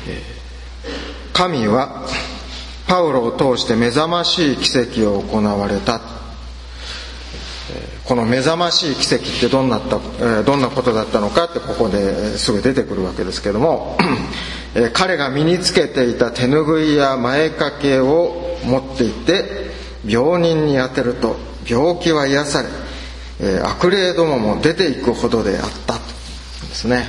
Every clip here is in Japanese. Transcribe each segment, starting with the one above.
神はパウロを通して目覚ましい奇跡を行われた。この目覚ましい奇跡ってどんなことだったのかってここですぐ出てくるわけですけども彼が身につけていた手ぬぐいや前掛けを持っていって病人に当てると病気は癒され、悪霊どもも出ていくほどであったとですね。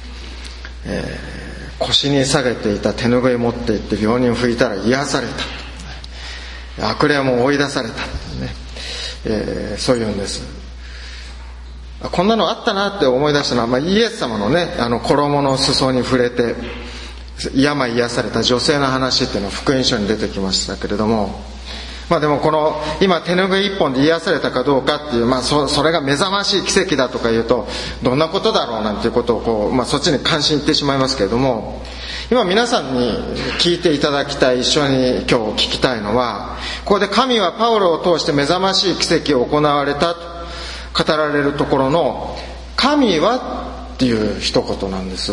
腰に下げていた手ぬぐい持っていって病人を拭いたら癒された、悪霊も追い出された、そういうんです。こんなのあったなって思い出したのは、イエス様のね衣の裾に触れて病癒された女性の話っていうのは福音書に出てきましたけれども、でもこの今手ぬぐい一本で癒されたかどうかっていう、それが目覚ましい奇跡だとか言うとどんなことだろうなんていうことをそっちに関心いってしまいますけれども、今皆さんに聞いていただきたい、一緒に今日聞きたいのは、ここで神はパウロを通して目覚ましい奇跡を行われたと語られるところの神はっていう一言なんです。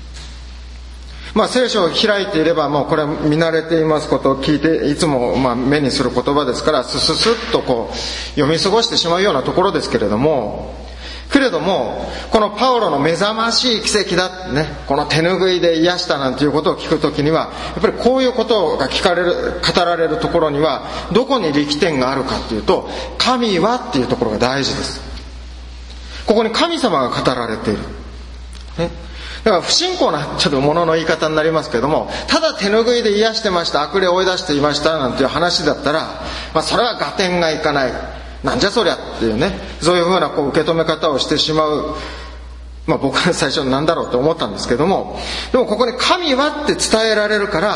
聖書を開いていればもうこれ見慣れていますことを聞いていつも目にする言葉ですからスッと読み過ごしてしまうようなところですけれども、このパウロの目覚ましい奇跡だね、この手ぬぐいで癒したなんていうことを聞くときにはやっぱりこういうことが語られるところにはどこに力点があるかというと、神はっていうところが大事です。ここに神様が語られている、だから不信仰なちょっとものの言い方になりますけれども、ただ手ぬぐいで癒してました、悪霊を追い出していましたなんていう話だったら、それは合点がいかない、なんじゃそりゃっていうね、そういうふうな受け止め方をしてしまう、僕は最初なんだろうと思ったんですけども、でもここに神はって伝えられるから、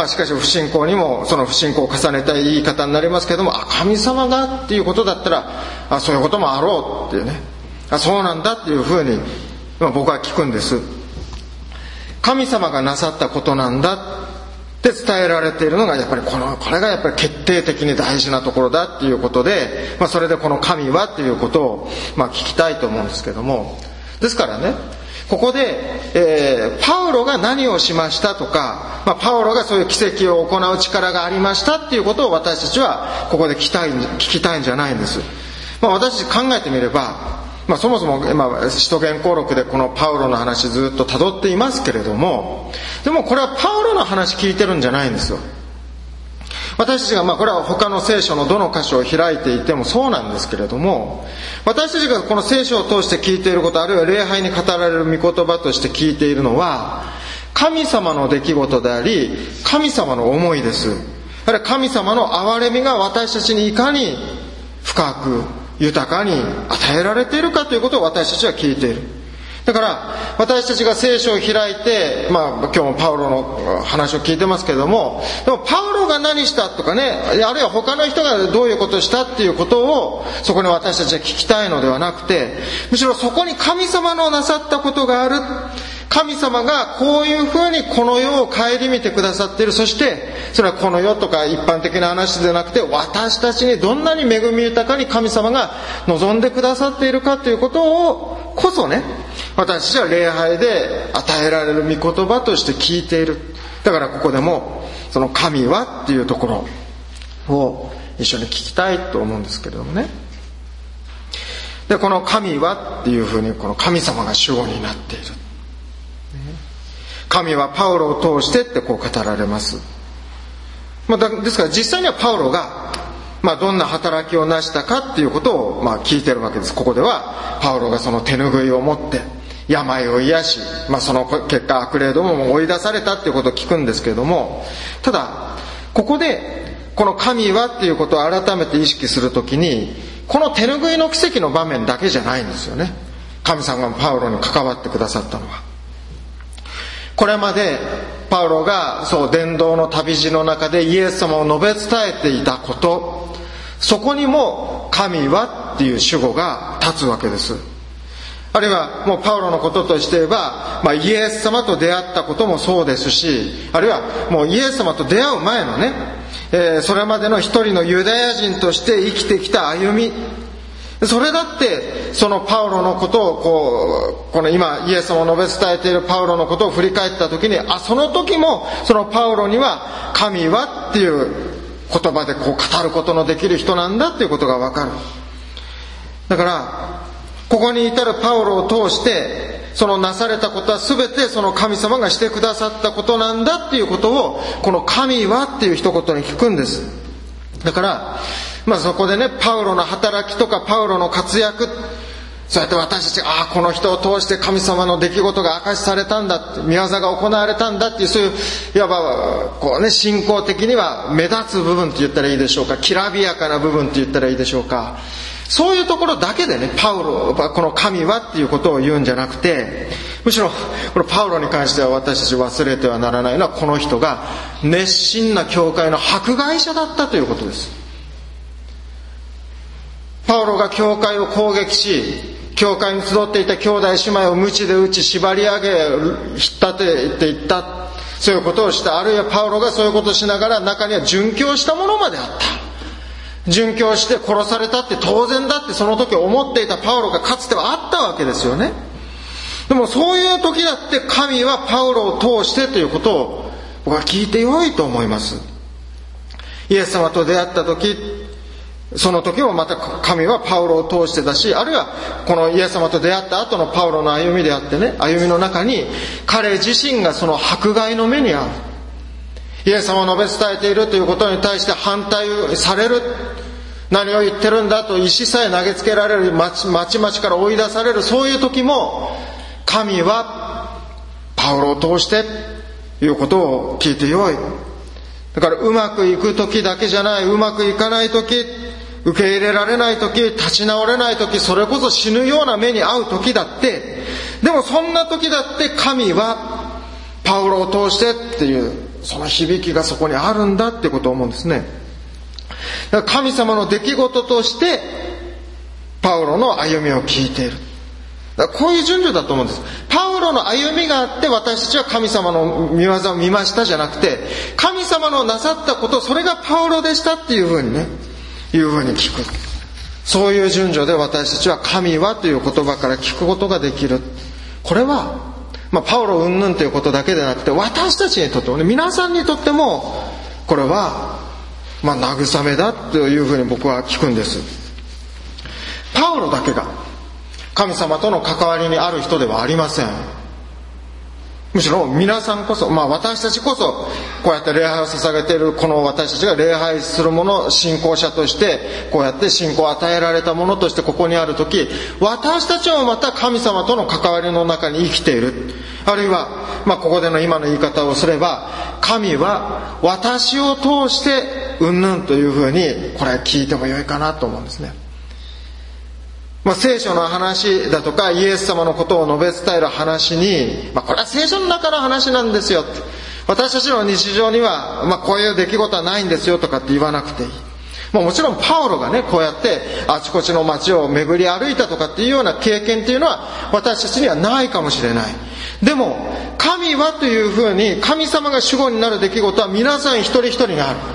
しかし不信仰にもその不信仰を重ねた言い方になりますけども、神様がっていうことだったらそういうこともあろうっていうね、そうなんだっていうふうに僕は聞くんです。神様がなさったことなんだって伝えられているのがやっぱりこれがやっぱり決定的に大事なところだっていうことで、それでこの神はっていうことを聞きたいと思うんですけども、ですからね、ここで、パウロが何をしましたとか、パウロがそういう奇跡を行う力がありましたっていうことを私たちはここで聞きたいんじゃないんです。私たち考えてみれば、そもそも今使徒言行録でこのパウロの話ずっと辿っていますけれども、でもこれはパウロの話聞いてるんじゃないんですよ。私たちがこれは他の聖書のどの箇所を開いていてもそうなんですけれども、私たちがこの聖書を通して聞いていること、あるいは礼拝に語られる御言葉として聞いているのは神様の出来事であり、神様の思いです。あるいは神様の憐れみが私たちにいかに深く豊かに与えられているかということを私たちは聞いている。だから私たちが聖書を開いて、今日もパウロの話を聞いてますけれども、でもパウロが何したとかね、あるいは他の人がどういうことをしたっていうことをそこに私たちは聞きたいのではなくて、むしろそこに神様のなさったことがある、神様がこういうふうにこの世を顧みてくださっている。そしてそれはこの世とか一般的な話でなくて、私たちにどんなに恵み豊かに神様が望んでくださっているかということをこそね、私たちは礼拝で与えられる御言葉として聞いている。だからここでもその神はっていうところを一緒に聞きたいと思うんですけれどもね。でこの神はっていうふうにこの神様が主語になっている。神はパウロを通してって語られます。ですから実際にはパウロがどんな働きを成したかっていうことを聞いてるわけです。ここではパウロがその手ぬぐいを持って病を癒し、その結果悪霊どもも追い出されたっていうことを聞くんですけれども、ただここでこの神はっていうことを改めて意識するときに、この手ぬぐいの奇跡の場面だけじゃないんですよね。神様がパウロに関わってくださったのは、これまでパウロが伝道の旅路の中でイエス様を述べ伝えていたこと、そこにも神はっていう主語が立つわけです。あるいはもうパウロのこととして言えば、イエス様と出会ったこともそうですし、あるいはもうイエス様と出会う前のね、それまでの一人のユダヤ人として生きてきた歩み、 それだってそのパウロのことをこの今イエス様を述べ伝えているパウロのことを振り返った時に、その時もそのパウロには神はっていう言葉で語ることのできる人なんだっていうことが分かる。だからここに至るパウロを通してそのなされたことは全てその神様がしてくださったことなんだっていうことをこの神はっていう一言に聞くんです。だからそこでね、パウロの働きとかパウロの活躍、そうやって私たちがこの人を通して神様の出来事が明かしされたんだって、御業が行われたんだっていう、そういういわば信仰的には目立つ部分って言ったらいいでしょうか、きらびやかな部分って言ったらいいでしょうか、そういうところだけでね、パウロはこの神はっていうことを言うんじゃなくて、むしろこのパウロに関しては私たち忘れてはならないのは、この人が熱心な教会の迫害者だったということです。パウロが教会を攻撃し、教会に集っていた兄弟姉妹を鞭で打ち縛り上げ引っ立てていった、そういうことをした。あるいはパウロがそういうことをしながら中には殉教したものまであった。殉教して殺されたって当然だってその時思っていたパウロがかつてはあったわけですよね。でもそういう時だって神はパウロを通してということを僕は聞いてよいと思います。イエス様と出会った時、その時もまた神はパウロを通してだし、あるいはこのイエス様と出会った後のパウロの歩みであってね、歩みの中に彼自身がその迫害の目に遭う、イエス様を述べ伝えているということに対して反対される、何を言ってるんだと石さえ投げつけられる、町々から追い出される、そういう時も神はパウロを通してということを聞いてよい。だからうまくいく時だけじゃない、うまくいかない時、受け入れられない時、立ち直れない時、それこそ死ぬような目に遭う時だって、でもそんな時だって神はパウロを通してっていうその響きがそこにあるんだってことを思うんですね。だから神様の出来事としてパウロの歩みを聞いている。だからこういう順序だと思うんです。パウロの歩みがあって私たちは神様の御業を見ましたじゃなくて、神様のなさったこと、それがパウロでしたっていうふうにね、いうふうに聞く。そういう順序で私たちは神はという言葉から聞くことができる。これはパウロ云々ということだけでなくて、私たちにとってもね、皆さんにとってもこれは慰めだというふうに僕は聞くんです。パウロだけが神様との関わりにある人ではありません。むしろ皆さんこそ、私たちこそこうやって礼拝を捧げているこの私たちが礼拝する者、信仰者としてこうやって信仰を与えられた者としてここにあるとき、私たちもまた神様との関わりの中に生きている。あるいはここでの今の言い方をすれば、神は私を通してうんぬんというふうにこれ聞いてもよいかなと思うんですね。聖書の話だとかイエス様のことを述べ伝える話に、これは聖書の中の話なんですよって、私たちの日常には、こういう出来事はないんですよとかって言わなくていい。もちろんパウロがね、こうやってあちこちの街を巡り歩いたとかっていうような経験っていうのは私たちにはないかもしれない。でも神はというふうに神様が主語になる出来事は皆さん一人一人にある。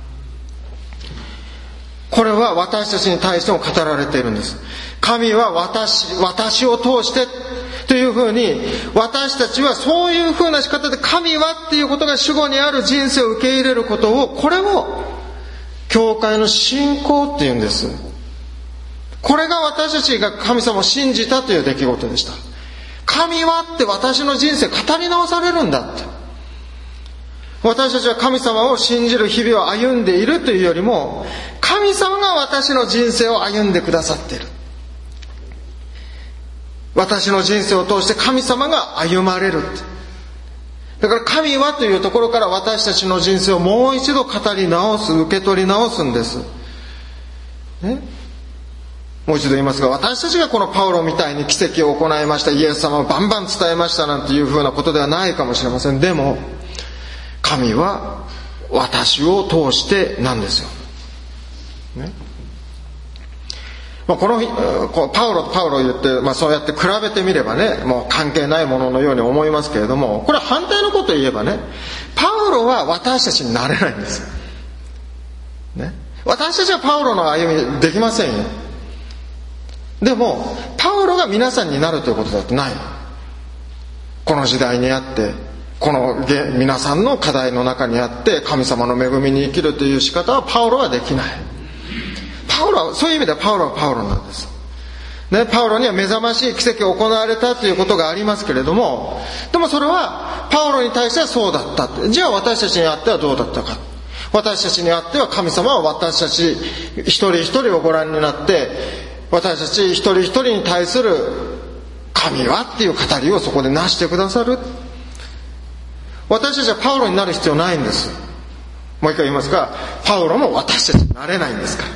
これは私たちに対しても語られているんです。神は私を通してというふうに、私たちはそういうふうな仕方で神はっていうことが主語にある人生を受け入れることを、これを教会の信仰っていうんです。これが私たちが神様を信じたという出来事でした。神はって私の人生語り直されるんだって。私たちは神様を信じる日々を歩んでいるというよりも、神様が私の人生を歩んでくださっている。私の人生を通して神様が歩まれるって。だから神はというところから私たちの人生をもう一度語り直す、受け取り直すんです。ね、もう一度言いますが、私たちがこのパウロみたいに奇跡を行いました、イエス様をバンバン伝えましたなんていうふうなことではないかもしれません。でも神は私を通してなんですよ、ね。このパウロ言って、そうやって比べてみればね、もう関係ないもののように思いますけれども、これは反対のことを言えばね、パウロは私たちになれないんです、ね。私たちはパウロの歩みできませんよ。 でもパウロが皆さんになるということだってない。この時代にあって、この皆さんの課題の中にあって神様の恵みに生きるという仕方はパウロはできない。パウロはそういう意味ではパウロはパウロなんですね。パウロには目覚ましい奇跡が行われたということがありますけれども、でもそれはパウロに対してはそうだった。じゃあ私たちにあってはどうだったか。私たちにあっては神様は私たち一人一人をご覧になって、私たち一人一人に対する神はっていう語りをそこでなしてくださる。私たちはパウロになる必要ないんです。もう一回言いますが、パウロも私たちになれないんですから、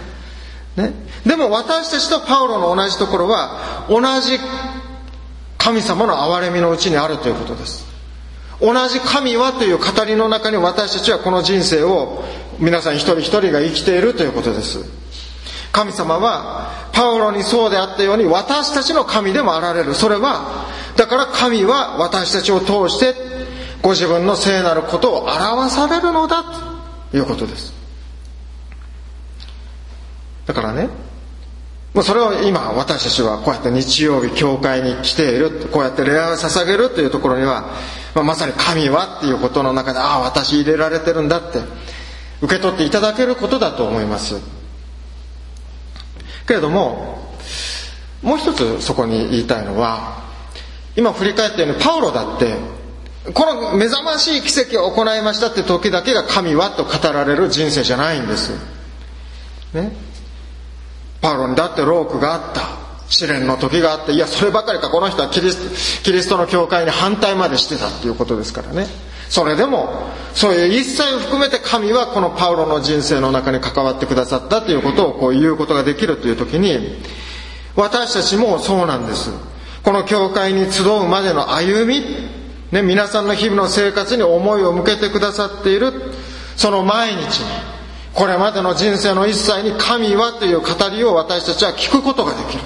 ね、でも私たちとパウロの同じところは同じ神様の憐れみのうちにあるということです。同じ神はという語りの中に私たちはこの人生を皆さん一人一人が生きているということです。神様はパウロにそうであったように私たちの神でもあられる。それはだから神は私たちを通してご自分の聖なることを表されるのだということです。だからね、それを今私たちはこうやって日曜日教会に来ている、こうやって礼拝を捧げるというところには、まさに神はっていうことの中で、ああ私入れられてるんだって受け取っていただけることだと思います。けれどももう一つそこに言いたいのは、今振り返ったようにパウロだってこの目覚ましい奇跡を行いましたって時だけが神はと語られる人生じゃないんです、ね、パウロにだって労苦があった、試練の時があって、いやそればかりか、この人はキリストの教会に反対までしてたっていうことですからね。それでもそういう一切を含めて神はこのパウロの人生の中に関わってくださったということをこう言うことができるという時に、私たちもそうなんです。この教会に集うまでの歩み、ね、皆さんの日々の生活に思いを向けてくださっているその毎日に、これまでの人生の一切に神はという語りを私たちは聞くことができる。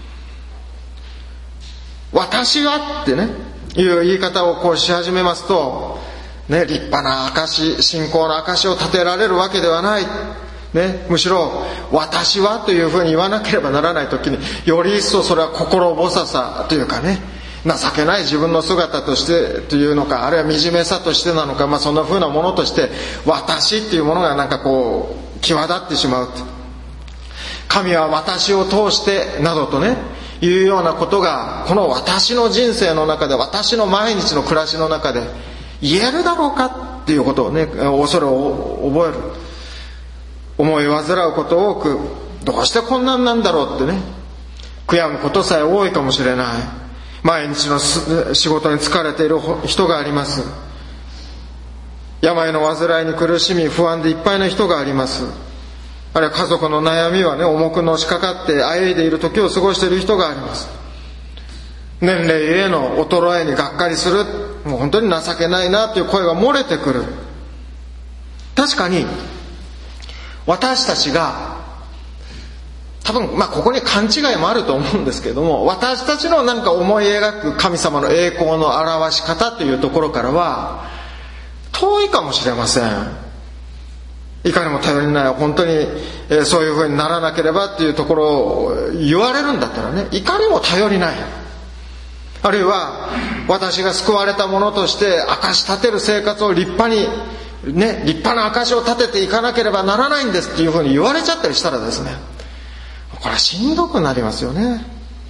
私はってねいう言い方をこうし始めますと、ね、立派な証、信仰の証を立てられるわけではない、ね、むしろ私はというふうに言わなければならない時に、より一層それは心細さというかね、情けない自分の姿としてというのか、あるいは惨めさとしてなのか、そんな風なものとして私っていうものがなんかこう際立ってしまう。神は私を通してなどとねいうようなことがこの私の人生の中で、私の毎日の暮らしの中で言えるだろうかっていうことをね、恐れを覚える、思い煩うこと多く、どうしてこんなんなんだろうってね悔やむことさえ多いかもしれない。毎日の仕事に疲れている人があります。病の患いに苦しみ不安でいっぱいな人があります。あるいは家族の悩みはね重くのしかかってあえいでいる時を過ごしている人があります。年齢への衰えにがっかりする、もう本当に情けないなという声が漏れてくる。確かに私たちが多分ここに勘違いもあると思うんですけれども、私たちのなんか思い描く神様の栄光の表し方というところからは遠いかもしれません。いかにも頼りない、本当にそういうふうにならなければっていうところを言われるんだったらね、いかにも頼りない、あるいは私が救われたものとして証し立てる生活を立派にね、立派な証しを立てていかなければならないんですっていうふうに言われちゃったりしたらですね、これはしんどくなりますよね。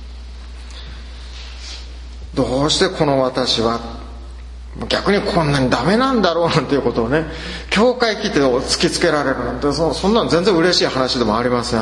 どうしてこの私は逆にこんなにダメなんだろうなんていうことをね、教会来て突きつけられるなんて、そんなの全然嬉しい話でもありません。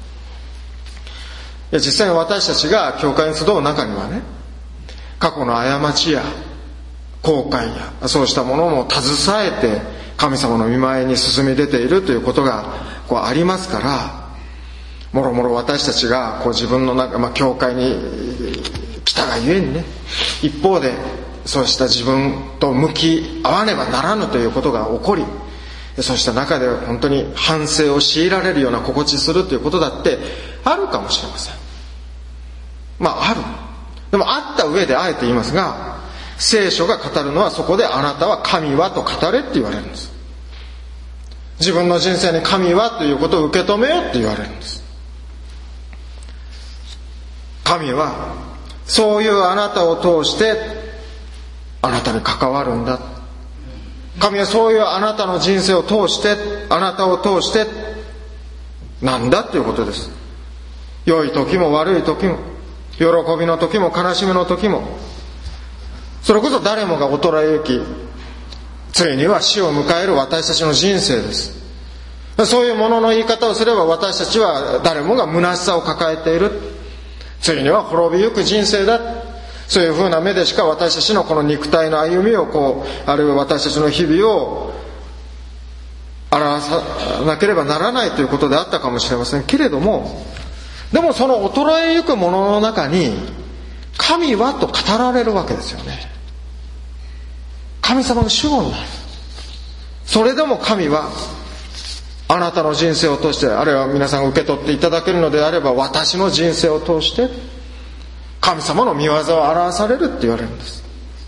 実際に私たちが教会に集う中にはね、過去の過ちや後悔やそうしたものも携えて神様の御前に進み出ているということがこうありますから、もろもろ私たちがこう自分の中、教会に来たがゆえにね、一方でそうした自分と向き合わねばならぬということが起こり、そうした中で本当に反省を強いられるような心地するということだってあるかもしれません。ある。でもあった上であえて言いますが、聖書が語るのはそこであなたは神はと語れって言われるんです。自分の人生に神はということを受け止めようって言われるんです。 神はそういうあなたを通してあなたに関わるんだ。神はそういうあなたの人生を通して、あなたを通してなんだということです。良い時も悪い時も、喜びの時も悲しみの時も、それこそ誰もが衰えゆき、ついには死を迎える私たちの人生です。そういうものの言い方をすれば、私たちは誰もが虚しさを抱えている、ついには滅びゆく人生だ、そういうふうな目でしか私たちのこの肉体の歩みをあるいは私たちの日々を表さなければならないということであったかもしれませんけれども、でもその衰えゆくものの中に神はと語られるわけですよね。神様の主語になる。それでも神はあなたの人生を通して、あるいは皆さんが受け取っていただけるのであれば、私の人生を通して神様の御業を表されるって言われるんです。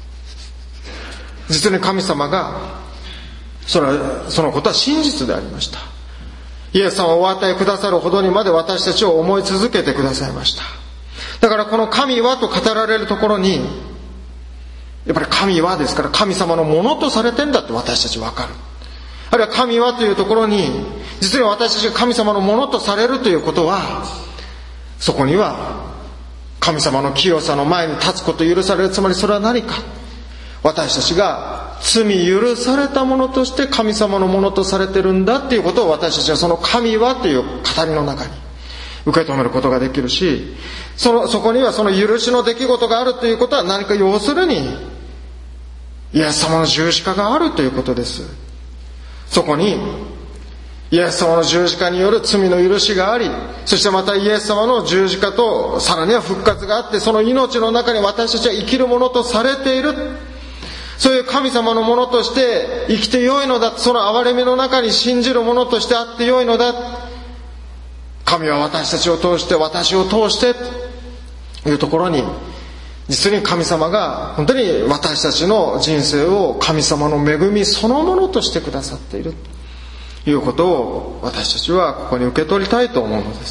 実に神様がそのことは真実でありました。イエス様をお与えくださるほどにまで私たちを思い続けてくださいました。だからこの神はと語られるところに、やっぱり神はですから神様のものとされてんだって私たち分かる。あるいは神はというところに、実に私たちが神様のものとされるということは、そこには神様の清さの前に立つこと許される。つまりそれは何か、私たちが罪許されたものとして神様のものとされてるんだっていうことを、私たちはその神はという語りの中に受け止めることができるし、そこにはその許しの出来事があるということは何か、要するにイエス様の十字架があるということです。そこにイエス様の十字架による罪の許しがあり、そしてまたイエス様の十字架とさらには復活があって、その命の中に私たちは生きるものとされている。そういう神様のものとして生きてよいのだ。その憐れみの中に信じるものとしてあってよいのだ。神は私たちを通して、私を通してというところに、実に神様が本当に私たちの人生を神様の恵みそのものとしてくださっているということを、私たちはここに受け取りたいと思うのです。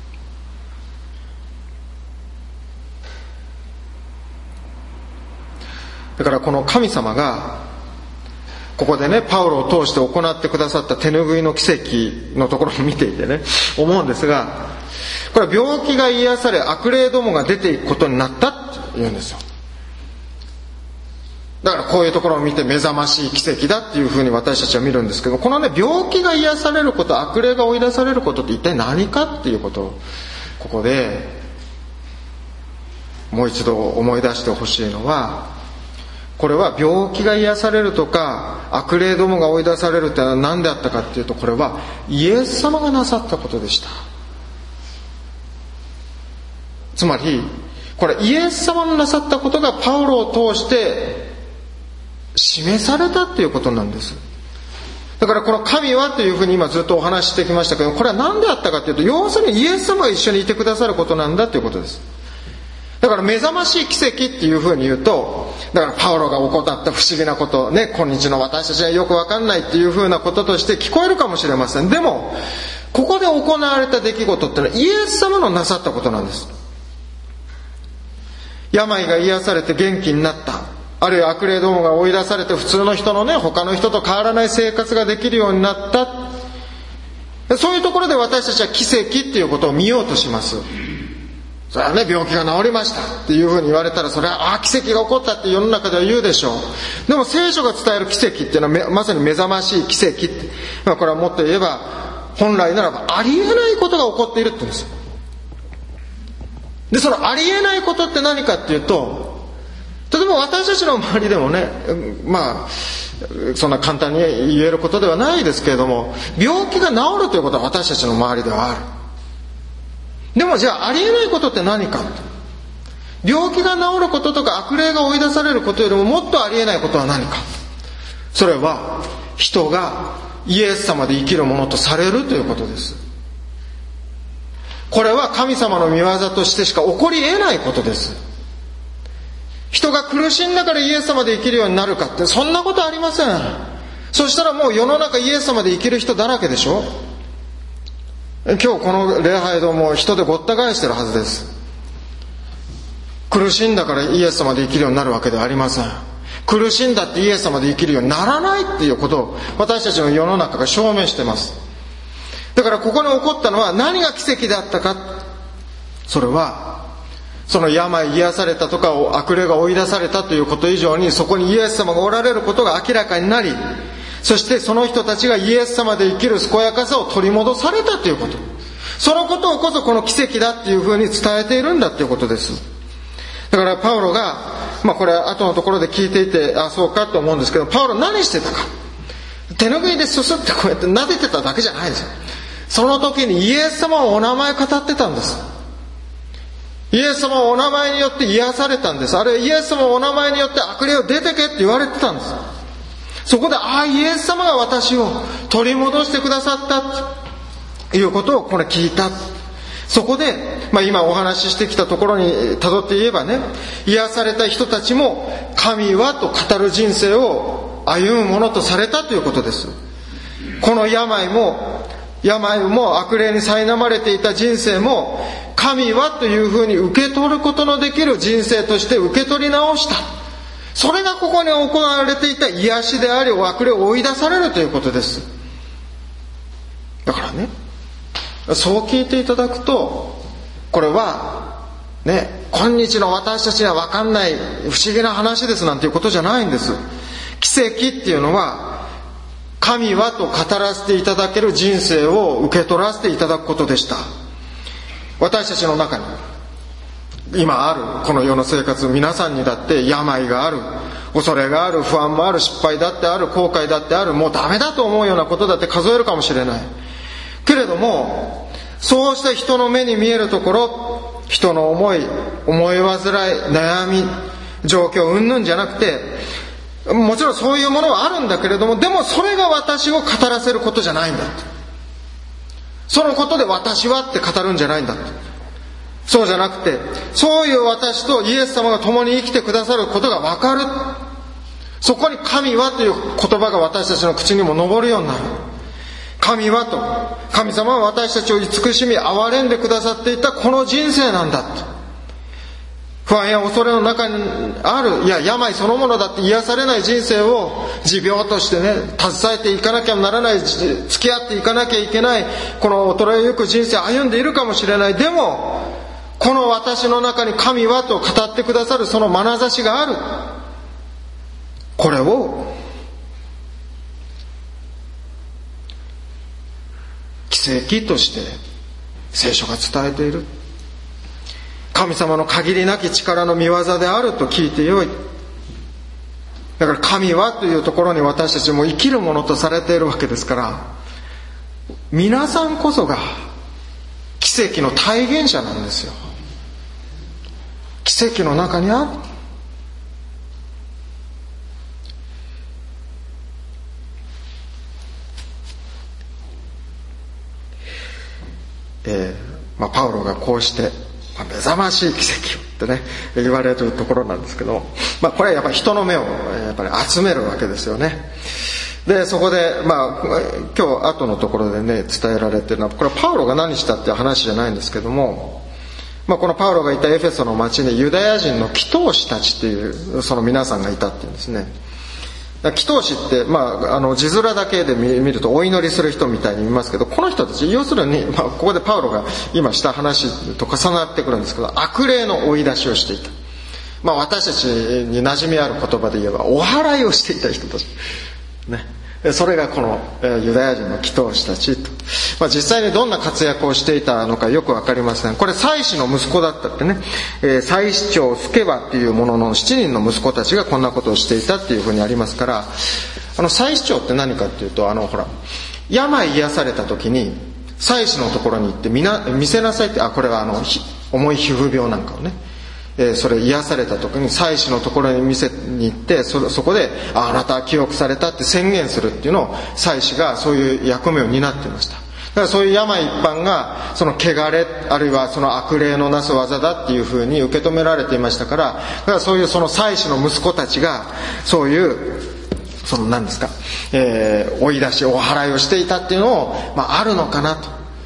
だからこの神様がここでね、パウロを通して行ってくださった手拭いの奇跡のところを見ていてね、思うんですが、これは病気が癒され悪霊どもが出ていくことになったって言うんですよ。だからこういうところを見て目覚ましい奇跡だっていうふうに私たちは見るんですけど、このね、病気が癒されること、悪霊が追い出されることって一体何かっていうことをここでもう一度思い出してほしいのは、これは病気が癒されるとか悪霊どもが追い出されるってのは何であったかっていうと、これはイエス様がなさったことでした。つまりこれイエス様のなさったことがパウロを通して示されたっていうことなんです。だからこの神はというふうに今ずっとお話ししてきましたけど、これは何であったかというと、要するにイエス様が一緒にいてくださることなんだということです。だから目覚ましい奇跡っていうふうに言うと、だからパウロが行った不思議なことね、今日の私たちはよく分かんないっていうふうなこととして聞こえるかもしれません。でもここで行われた出来事ってのはイエス様のなさったことなんです。病が癒されて元気になった、あるいは悪霊どもが追い出されて普通の人のね、他の人と変わらない生活ができるようになった。そういうところで私たちは奇跡っていうことを見ようとします。それはね、病気が治りましたっていうふうに言われたら、それは奇跡が起こったって世の中では言うでしょう。でも聖書が伝える奇跡っていうのはまさに目覚ましい奇跡って、これはもっと言えば本来ならばありえないことが起こっているって言うんですよ。でそのありえないことって何かっていうと、例えば私たちの周りでもね、そんな簡単に言えることではないですけれども、病気が治るということは私たちの周りではある。でもじゃあありえないことって何か、病気が治ることとか悪霊が追い出されることよりももっとありえないことは何か。それは人がイエス様で生きるものとされるということです。これは神様の御業としてしか起こり得ないことです。人が苦しんだからイエス様で生きるようになるかって、そんなことありません。そしたらもう世の中イエス様で生きる人だらけでしょ。今日この礼拝堂も人でごった返してるはずです。 苦しんだからイエス様で生きるようになるわけではありません。苦しんだってイエス様で生きるようにならないっていうことを私たちの世の中が証明しています。だからここに起こったのは何が奇跡だったか。それはその病癒されたとか悪霊が追い出されたということ以上に、そこにイエス様がおられることが明らかになり、そしてその人たちがイエス様で生きる健やかさを取り戻されたということ、そのことをこそこの奇跡だっていうふうに伝えているんだということです。だからパウロが、これは後のところで聞いていてそうかと思うんですけど、パウロ何してたか。手拭いですすってこうやって撫でてただけじゃないんですよ。その時にイエス様をお名前語ってたんです。イエス様をお名前によって癒されたんです。あるいはイエス様をお名前によって悪霊を出てけって言われてたんです。そこでイエス様が私を取り戻してくださったということをこれ聞いた。そこで、今お話ししてきたところに辿って言えばね、癒された人たちも神はと語る人生を歩むものとされたということです。この病も悪霊に苛まれていた人生も神はというふうに受け取ることのできる人生として受け取り直した。それがここに行われていた癒しであり、悪霊を追い出されるということです。だからね、そう聞いていただくと、これはね、今日の私たちには分かんない不思議な話ですなんていうことじゃないんです。奇跡っていうのは神はと語らせていただける人生を受け取らせていただくことでした。私たちの中に今あるこの世の生活、皆さんにだって病がある、恐れがある、不安もある、失敗だってある、後悔だってある、もうダメだと思うようなことだって数えるかもしれないけれども、そうした人の目に見えるところ、人の思い煩い、悩み、状況云々じゃなくて、もちろんそういうものはあるんだけれども、でもそれが私を語らせることじゃないんだって。そのことで私はって語るんじゃないんだって。そうじゃなくて、そういう私とイエス様が共に生きてくださることが分かる。そこに神はという言葉が私たちの口にも上るようになる。神はと、神様は私たちを慈しみ憐れんでくださっていたこの人生なんだと。不安や恐れの中にある、病そのものだって癒されない人生を持病としてね、携えていかなきゃならない、付き合っていかなきゃいけない、この衰えゆく人生を歩んでいるかもしれない。でもこの私の中に神はと語ってくださるその眼差しがある。これを奇跡として聖書が伝えている。神様の限りなき力の御業であると聞いてよい。だから神はというところに私たちも生きるものとされているわけですから、皆さんこそが奇跡の体現者なんですよ。奇跡の中にある。パウロがこうして目覚ましい奇跡ってね言われるところなんですけど、これはやっぱり人の目をやっぱり集めるわけですよね。でそこで今日後のところでね伝えられているのは、これはパウロが何したっていう話じゃないんですけども、このパウロがいたエフェソの町にユダヤ人の祈祷師たちっていうその皆さんがいたっていうんですね。祈祷師って、字面だけで見るとお祈りする人みたいに見ますけど、この人たち要するに、ここでパウロが今した話と重なってくるんですけど、悪霊の追い出しをしていた。私たちに馴染みある言葉で言えばお祓いをしていた人たちね。それがこのユダヤ人の祈祷師たちと、実際にどんな活躍をしていたのかよくわかりません。これ祭司の息子だったってね、祭司長スケバっていうものの7人の息子たちがこんなことをしていたっていうふうにありますから、祭司長って何かっていうと、病癒された時に祭司のところに行って見せなさいって、これは重い皮膚病なんかをね、それ癒された時に祭司のところに見せに行って、そこであなたは清くされたって宣言するっていうのを祭司がそういう役目を担っていました。だからそういう病一般がその汚れあるいはその悪霊のなす技だっていうふうに受け止められていましたから、だからそういうその祭司の息子たちがそういう何ですか、追い出しお祓いをしていたっていうのを、あるのかなと。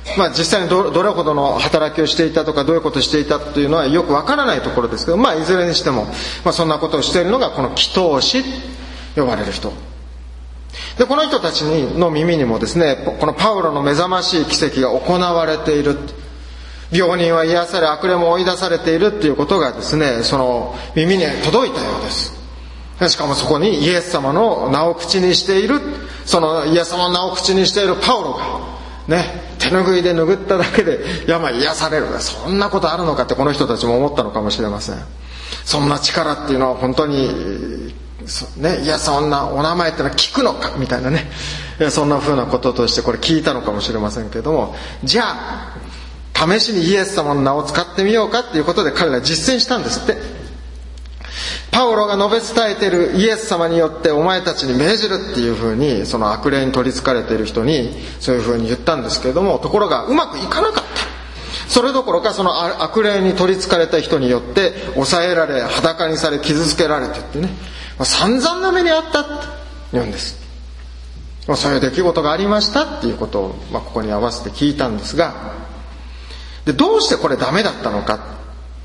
実際にどれほどの働きをしていたとかどういうことをしていたというのはよくわからないところですけど、いずれにしても、そんなことをしているのがこの祈祷師と呼ばれる人で、この人たちの耳にもですね、このパウロの目覚ましい奇跡が行われている、病人は癒され悪霊も追い出されているっていうことがですね、その耳に届いたようです。しかもそこにイエス様の名を口にしている、そのイエス様の名を口にしているパウロがね、手拭いで拭っただけで病癒される、そんなことあるのかってこの人たちも思ったのかもしれません。そんな力っていうのは本当にね、いやそんなお名前ってのは聞くのかみたいなね、そんな風なこととしてこれ聞いたのかもしれませんけれども、じゃあ試しにイエス様の名を使ってみようかっていうことで彼ら実践したんですって。パウロが述べ伝えているイエス様によってお前たちに命じるっていう風に、その悪霊に取りつかれている人にそういう風に言ったんですけれども、ところがうまくいかなかった。それどころかその悪霊に取りつかれた人によって抑えられ、裸にされ、傷つけられてってね、散々な目にあったって言うんです。そういう出来事がありましたっていうことを、ここに合わせて聞いたんですが、でどうしてこれダメだったのか、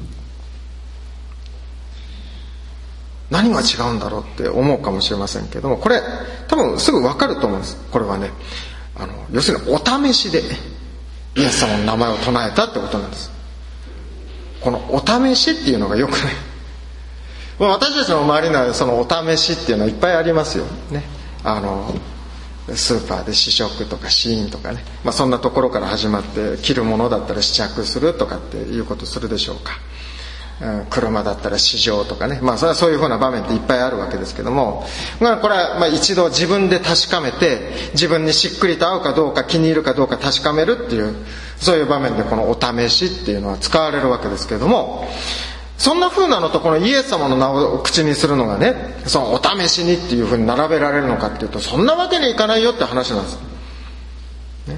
何が違うんだろうって思うかもしれませんけども、これ多分すぐ分かると思うんです。これはね、要するにお試しでイエス様の名前を唱えたってことなんです。このお試しっていうのがよくね、私たちの周りにはそのお試しっていうのはいっぱいありますよね。スーパーで試食とか試飲とかね、そんなところから始まって、着るものだったら試着するとかっていうことするでしょうか。車だったら試乗とかね、それはそういうふうな場面っていっぱいあるわけですけども、これは一度自分で確かめて、自分にしっくりと合うかどうか、気に入るかどうか確かめるっていう、そういう場面でこのお試しっていうのは使われるわけですけども、そんな風なのとこのイエス様の名を口にするのがね、そのお試しにっていう風に並べられるのかっていうと、そんなわけにいかないよって話なんです、ね。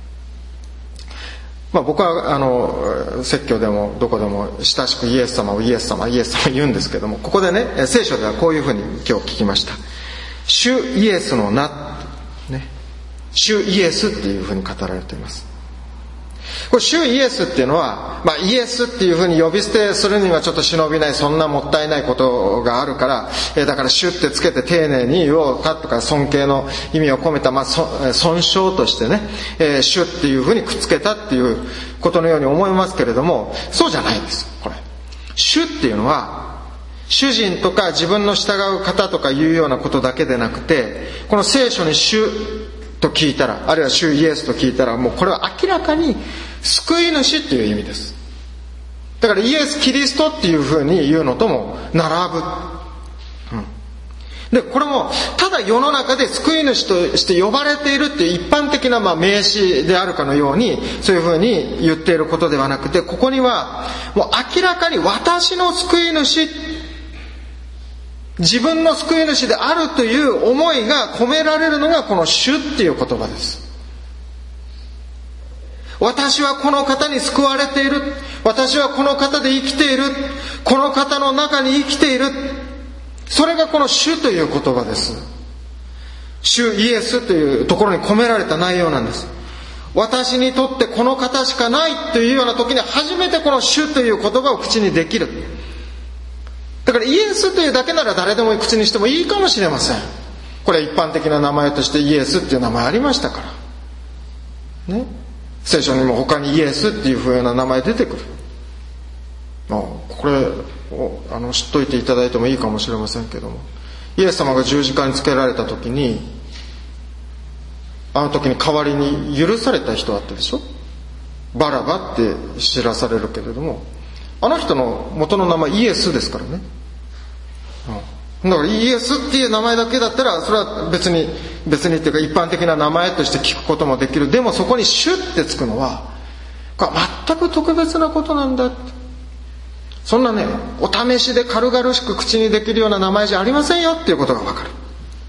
僕は説教でもどこでも親しくイエス様をイエス様言うんですけども、ここでね、聖書ではこういう風に今日聞きました。主イエスの名、ね、主イエスっていう風に語られています。これ主イエスっていうのは、イエスっていうふうに呼び捨てするにはちょっと忍びない、そんなもったいないことがあるから、だから主ってつけて丁寧に言おうかとか、尊敬の意味を込めた、尊称としてね、主っていうふうにくっつけたっていうことのように思いますけれども、そうじゃないんです。これ主っていうのは主人とか自分の従う方とかいうようなことだけでなくて、この聖書に主と聞いたら、あるいは主イエスと聞いたら、もうこれは明らかに救い主っていう意味です。だからイエス・キリストっていうふうに言うのとも並ぶ、でこれもただ世の中で救い主として呼ばれているっていう一般的な名詞であるかのように、そういうふうに言っていることではなくて、ここにはもう明らかに私の救い主、自分の救い主であるという思いが込められるのがこの主っていう言葉です。私はこの方に救われている、私はこの方で生きている、この方の中に生きている、それがこの主という言葉です。主イエスというところに込められた内容なんです。私にとってこの方しかないというような時に初めてこの主という言葉を口にできる。だからイエスというだけなら誰でも口にしてもいいかもしれません。これは一般的な名前としてイエスっていう名前ありましたからね。聖書にも他にイエスっていう風な名前出てくる。これを知っといていただいてもいいかもしれませんけども、イエス様が十字架につけられた時に、あの時に代わりに許された人だったでしょ。バラバって知らされるけれども、あの人の元の名前イエスですからね。だからイエスっていう名前だけだったら、それは別にっていうか一般的な名前として聞くこともできる。でもそこに主ってつくのは、これは全く特別なことなんだ。そんなね、お試しで軽々しく口にできるような名前じゃありませんよっていうことがわかる。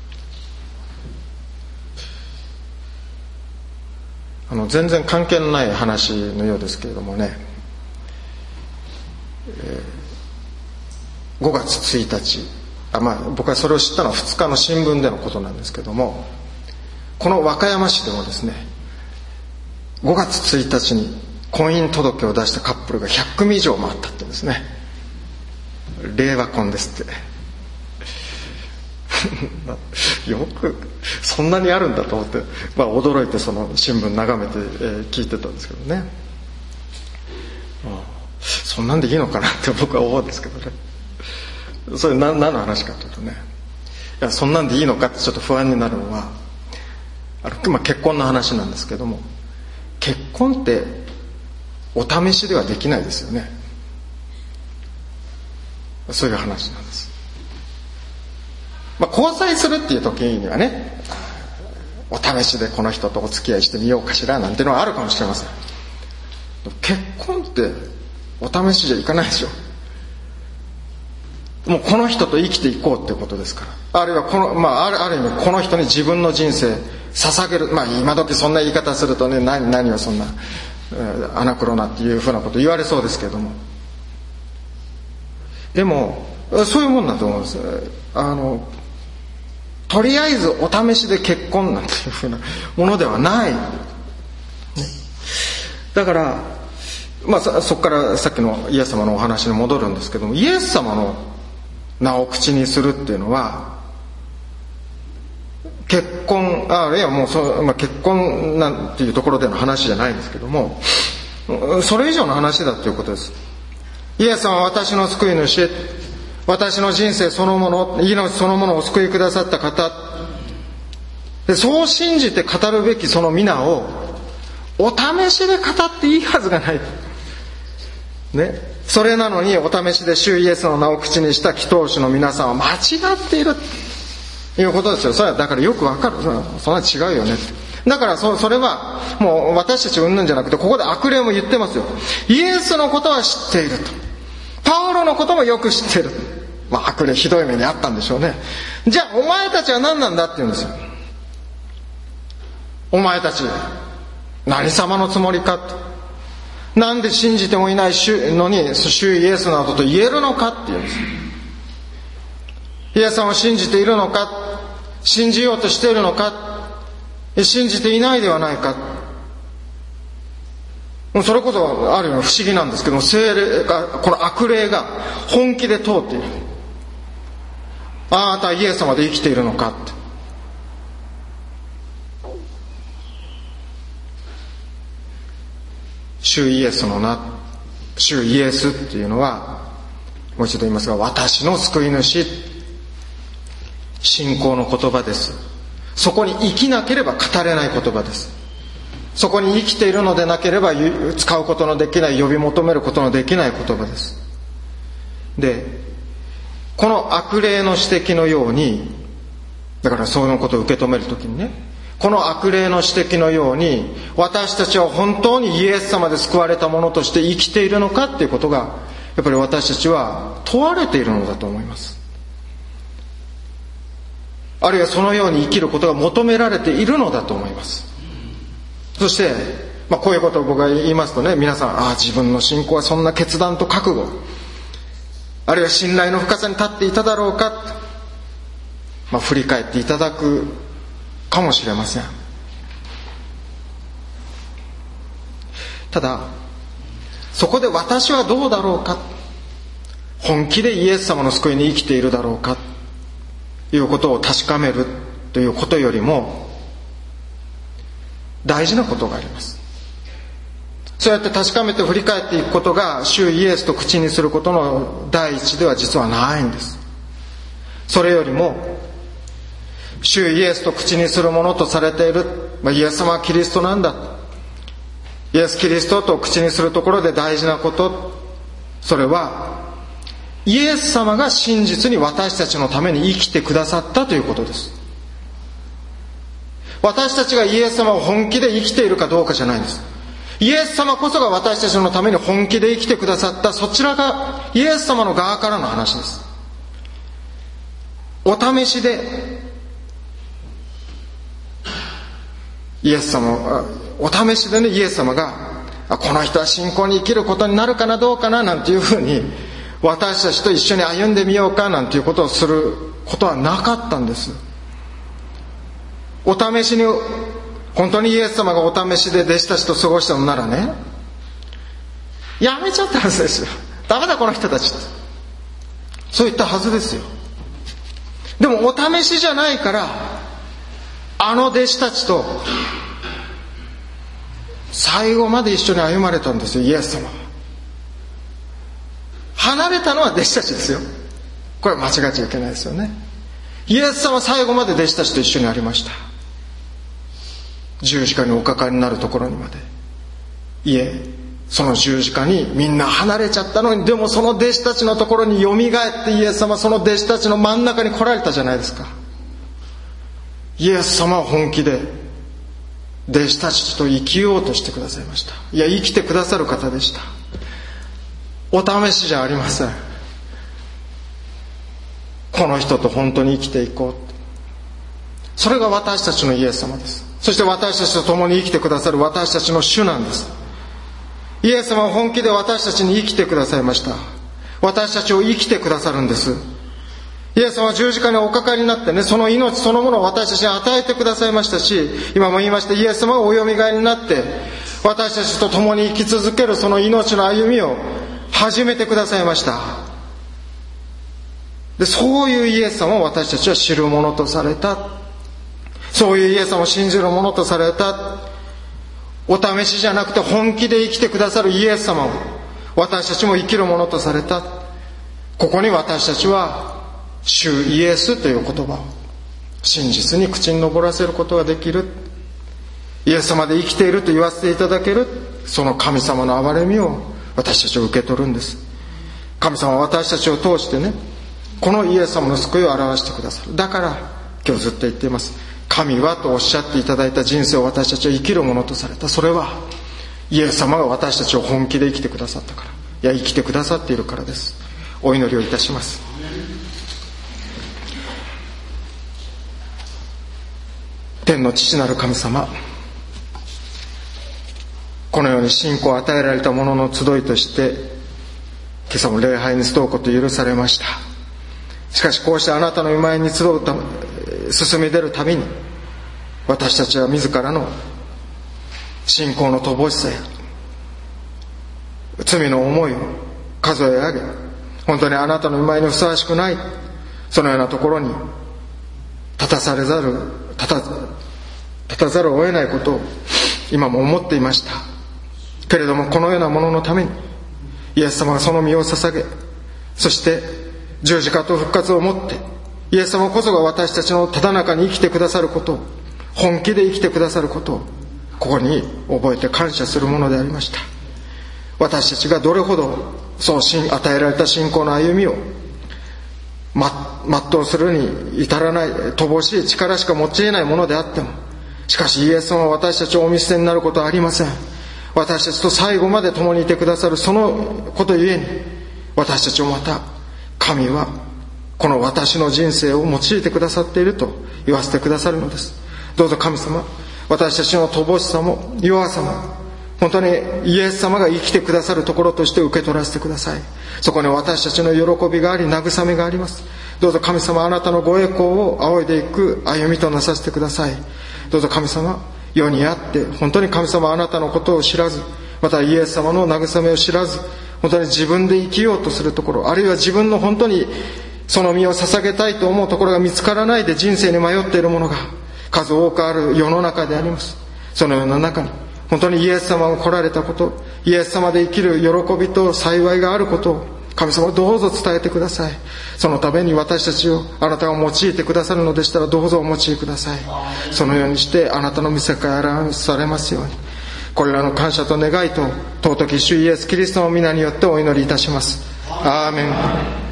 全然関係のない話のようですけれどもね、5月1日、僕はそれを知ったのは2日の新聞でのことなんですけども、この和歌山市でもですね、 5月1日に婚姻届を出したカップルが100組以上もあったって言うんですね。令和婚ですってよくそんなにあるんだと思って、驚いてその新聞眺めて、聞いてたんですけどね。そんなんでいいのかなって僕は思うんですけどね。それ何の話かというとね、いやそんなんでいいのかってちょっと不安になるのは結婚の話なんですけども、結婚ってお試しではできないですよね。そういう話なんです。交際するっていう時にはね、お試しでこの人とお付き合いしてみようかしらなんていうのはあるかもしれません。結婚ってお試しじゃいかないでしょ。もうこの人と生きていこうってことですから。あるいはある意味この人に自分の人生捧げる。今時そんな言い方するとね、何をそんなアナクロなっていうふうなこと言われそうですけれども、でもそういうもんだと思うんです。とりあえずお試しで結婚なんていうふうなものではない、ね、だからそこからさっきのイエス様のお話に戻るんですけども、イエス様の名を口にするっていうのは結婚結婚なんていうところでの話じゃないんですけども、それ以上の話だということです。イエス様は私の救い主、私の人生そのもの、命そのものを救いくださった方で、そう信じて語るべきその皆をお試しで語っていいはずがないね。それなのにお試しで主イエスの名を口にした祈祷師の皆さんは間違っているということですよ。それはだからよくわかる。そんな違うよね。だからそれはもう私たち云々じゃなくて、ここで悪霊も言ってますよ。イエスのことは知っていると、パウロのこともよく知っている。悪霊ひどい目にあったんでしょうね。じゃあお前たちは何なんだって言うんですよ。お前たち何様のつもりかと、なんで信じてもいないのに主イエスなどと言えるのかって言うんです。イエス様を信じているのか、信じようとしているのか、信じていないではないか。それこそある意味不思議なんですけども、聖霊が、この悪霊が本気で通っている。あなたはイエス様で生きているのかって。主イエスの名、主イエスっていうのは、もう一度言いますが、私の救い主、信仰の言葉です。そこに生きなければ語れない言葉です。そこに生きているのでなければ使うことのできない、呼び求めることのできない言葉です。で、この悪霊の指摘のように、だからそのことを受け止めるときにね、この悪霊の指摘のように、私たちは本当にイエス様で救われた者として生きているのかっていうことが、やっぱり私たちは問われているのだと思います。あるいはそのように生きることが求められているのだと思います。そして、こういうことを僕が言いますとね、皆さん、自分の信仰はそんな決断と覚悟、あるいは信頼の深さに立っていただろうか、振り返っていただくかもしれません。ただそこで私はどうだろうか、本気でイエス様の救いに生きているだろうかということを確かめるということよりも大事なことがあります。そうやって確かめて振り返っていくことが主イエスと口にすることの第一では実はないんです。それよりも主イエスと口にするものとされている、イエス様はキリストなんだ、イエス・キリストと口にするところで大事なこと、それはイエス様が真実に私たちのために生きてくださったということです。私たちがイエス様を本気で生きているかどうかじゃないんです。イエス様こそが私たちのために本気で生きてくださった、そちらがイエス様の側からの話です。お試しでイエス様、お試しでね、イエス様がこの人は信仰に生きることになるかなどうかななんていうふうに私たちと一緒に歩んでみようかなんていうことをすることはなかったんです。お試しに本当にイエス様がお試しで弟子たちと過ごしたのならね、やめちゃったはずですよ。ダメだこの人たちって、そう言ったはずですよ。でもお試しじゃないから、あの弟子たちと最後まで一緒に歩まれたんですよ、イエス様は。離れたのは弟子たちですよ。これは間違っちゃいけないですよね。イエス様は最後まで弟子たちと一緒にありました。十字架におかかりになるところにまで。いえ、その十字架にみんな離れちゃったのに、でもその弟子たちのところによみがえってイエス様はその弟子たちの真ん中に来られたじゃないですか。イエス様は本気で弟子たちと生きようとしてくださいました。いや、生きてくださる方でした。お試しじゃありません。この人と本当に生きていこう。それが私たちのイエス様です。そして私たちと共に生きてくださる私たちの主なんです。イエス様は本気で私たちに生きてくださいました。私たちを生きてくださるんです。イエス様は十字架におかかりになってね、その命そのものを私たちに与えてくださいましたし、今も言いました、イエス様がおよみがえりになって私たちと共に生き続けるその命の歩みを始めてくださいました。で、そういうイエス様を私たちは知るものとされた。そういうイエス様を信じるものとされた。お試しじゃなくて本気で生きてくださるイエス様を私たちも生きるものとされた。ここに私たちは主イエスという言葉を真実に口に上らせることができる。イエス様で生きていると言わせていただける、その神様の憐れみを私たちは受け取るんです。神様は私たちを通してね、このイエス様の救いを表してくださる。だから今日ずっと言っています、神はとおっしゃっていただいた人生を私たちは生きるものとされた。それはイエス様が私たちを本気で生きてくださったから、いや生きてくださっているからです。お祈りをいたします。天の父なる神様、このように信仰を与えられた者の集いとして今朝も礼拝に集うこと許されました。しかしこうしてあなたの御前に集うため進み出るたびに、私たちは自らの信仰の乏しさや罪の思いを数え上げ、本当にあなたの御前にふさわしくない、そのようなところに立たざるを得ないことを今も思っていましたけれども、このようなもののためにイエス様がその身を捧げ、そして十字架と復活をもってイエス様こそが私たちのただ中に生きてくださることを、本気で生きてくださることをここに覚えて感謝するものでありました。私たちがどれほどそう与えられた信仰の歩みを全うするに至らない乏しい力しか持ち得ないものであっても、しかしイエス様は私たちをお見捨てになることはありません。私たちと最後まで共にいてくださるそのことゆえに、私たちをまた神はこの私の人生を用いてくださっていると言わせてくださるのです。どうぞ神様、私たちの乏しさも弱さも本当にイエス様が生きてくださるところとして受け取らせてください。そこに私たちの喜びがあり、慰めがあります。どうぞ神様、あなたのご栄光を仰いでいく歩みとなさせてください。どうぞ神様、世にあって本当に神様あなたのことを知らず、またイエス様の慰めを知らず、本当に自分で生きようとするところ、あるいは自分の本当にその身を捧げたいと思うところが見つからないで人生に迷っているものが数多くある世の中であります。そのような中に本当にイエス様が来られたこと、イエス様で生きる喜びと幸いがあることを神様どうぞ伝えてください。そのために私たちをあなたが用いてくださるのでしたら、どうぞお用いください。そのようにしてあなたの御世界を表されますように、これらの感謝と願いと尊き主イエスキリストの皆によってお祈りいたします。アーメン。